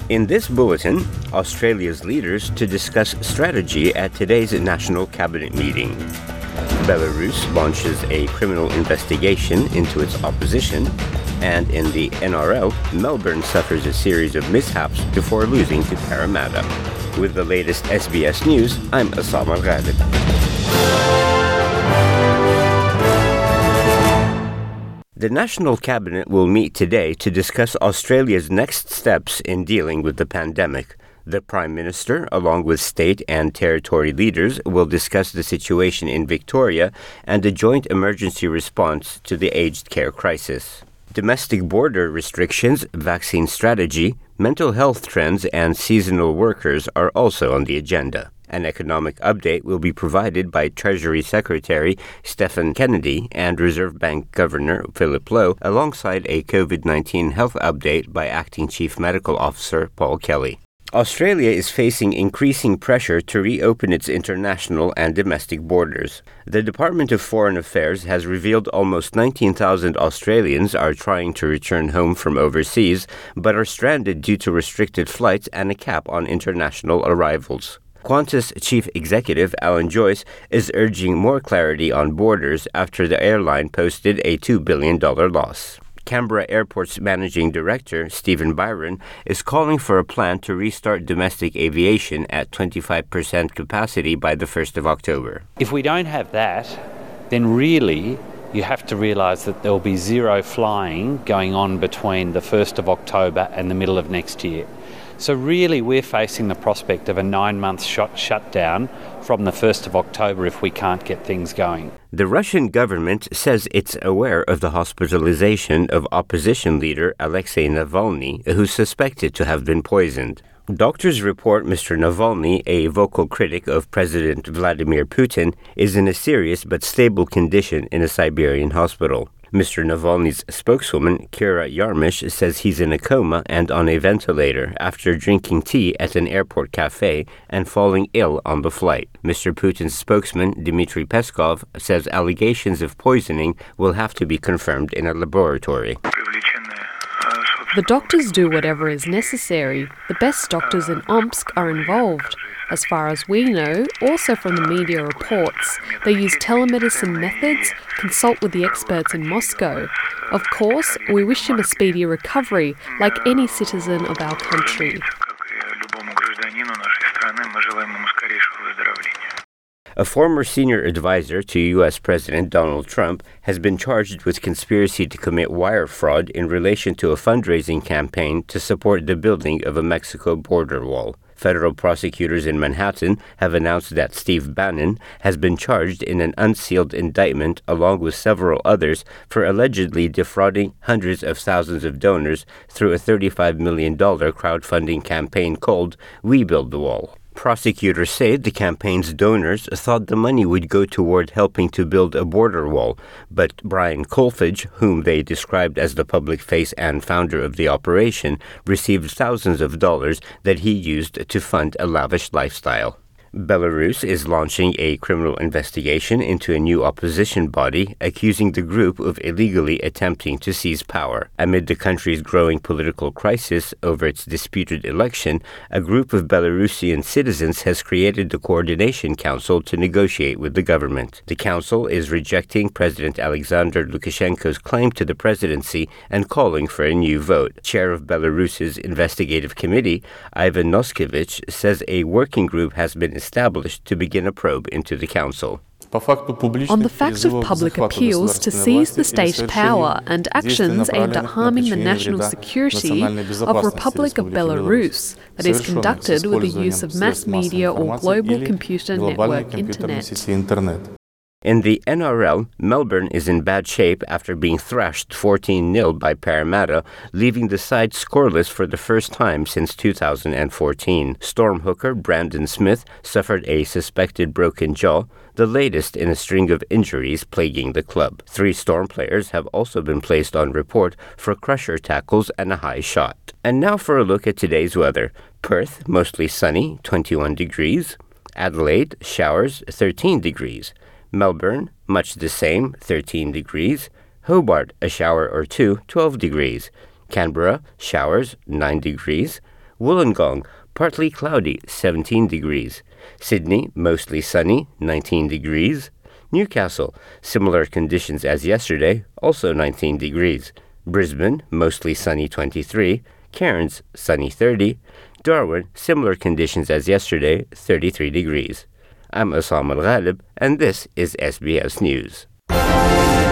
In this bulletin, Australia's leaders to discuss strategy at today's National Cabinet meeting. Belarus launches a criminal investigation into its opposition. And in the NRL, Melbourne suffers a series of mishaps before losing to Parramatta. With the latest SBS News, I'm Assam Al-Ghalib. The National Cabinet will meet today to discuss Australia's next steps in dealing with the pandemic. The Prime Minister, along with state and territory leaders, will discuss the situation in Victoria and a joint emergency response to the aged care crisis. Domestic border restrictions, vaccine strategy, mental health trends, and seasonal workers are also on the agenda. An economic update will be provided by Treasury Secretary Stephen Kennedy and Reserve Bank Governor Philip Lowe, alongside a COVID-19 health update by Acting Chief Medical Officer Paul Kelly. Australia is facing increasing pressure to reopen its international and domestic borders. The Department of Foreign Affairs has revealed almost 19,000 Australians are trying to return home from overseas, but are stranded due to restricted flights and a cap on international arrivals. Qantas Chief Executive Alan Joyce is urging more clarity on borders after the airline posted a $2 billion loss. Canberra Airport's Managing Director, Stephen Byron, is calling for a plan to restart domestic aviation at 25% capacity by the 1st of October. If we don't have that, then really you have to realise that there will be zero flying going on between the 1st of October and the middle of next year. So really we're facing the prospect of a 9-month shutdown from the 1st of October if we can't get things going. The Russian government says it's aware of the hospitalization of opposition leader Alexei Navalny, who's suspected to have been poisoned. Doctors report Mr. Navalny, a vocal critic of President Vladimir Putin, is in a serious but stable condition in a Siberian hospital. Mr. Navalny's spokeswoman, Kira Yarmish, says he's in a coma and on a ventilator after drinking tea at an airport cafe and falling ill on the flight. Mr. Putin's spokesman, Dmitry Peskov, says allegations of poisoning will have to be confirmed in a laboratory. The doctors do whatever is necessary. The best doctors in Omsk are involved. As far as we know, also from the media reports, they use telemedicine methods, consult with the experts in Moscow. Of course, we wish him a speedy recovery, like any citizen of our country. A former senior advisor to U.S. President Donald Trump has been charged with conspiracy to commit wire fraud in relation to a fundraising campaign to support the building of a Mexico border wall. Federal prosecutors in Manhattan have announced that Steve Bannon has been charged in an unsealed indictment along with several others for allegedly defrauding hundreds of thousands of donors through a $35 million crowdfunding campaign called We Build the Wall. Prosecutors say the campaign's donors thought the money would go toward helping to build a border wall, but Brian Kolfage, whom they described as the public face and founder of the operation, received thousands of dollars that he used to fund a lavish lifestyle. Belarus is launching a criminal investigation into a new opposition body, accusing the group of illegally attempting to seize power. Amid the country's growing political crisis over its disputed election, a group of Belarusian citizens has created the Coordination Council to negotiate with the government. The council is rejecting President Alexander Lukashenko's claim to the presidency and calling for a new vote. Chair of Belarus's investigative committee, Ivan Noskevich, says a working group has been established to begin a probe into the council. On the fact of public appeals to seize the state power and actions aimed at harming the national security of Republic of Belarus that is conducted with the use of mass media or global computer network internet. In the NRL, Melbourne is in bad shape after being thrashed 14-0 by Parramatta, leaving the side scoreless for the first time since 2014. Storm hooker Brandon Smith suffered a suspected broken jaw, the latest in a string of injuries plaguing the club. 3 Storm players have also been placed on report for crusher tackles and a high shot. And now for a look at today's weather. Perth, mostly sunny, 21 degrees. Adelaide, showers, 13 degrees. Melbourne, much the same, 13 degrees. Hobart, a shower or two, 12 degrees. Canberra, showers, 9 degrees. Wollongong, partly cloudy, 17 degrees. Sydney, mostly sunny, 19 degrees. Newcastle, similar conditions as yesterday, also 19 degrees. Brisbane, mostly sunny, 23. Cairns, sunny, 30. Darwin, similar conditions as yesterday, 33 degrees. I'm Osama Al-Ghalib, and this is SBS News.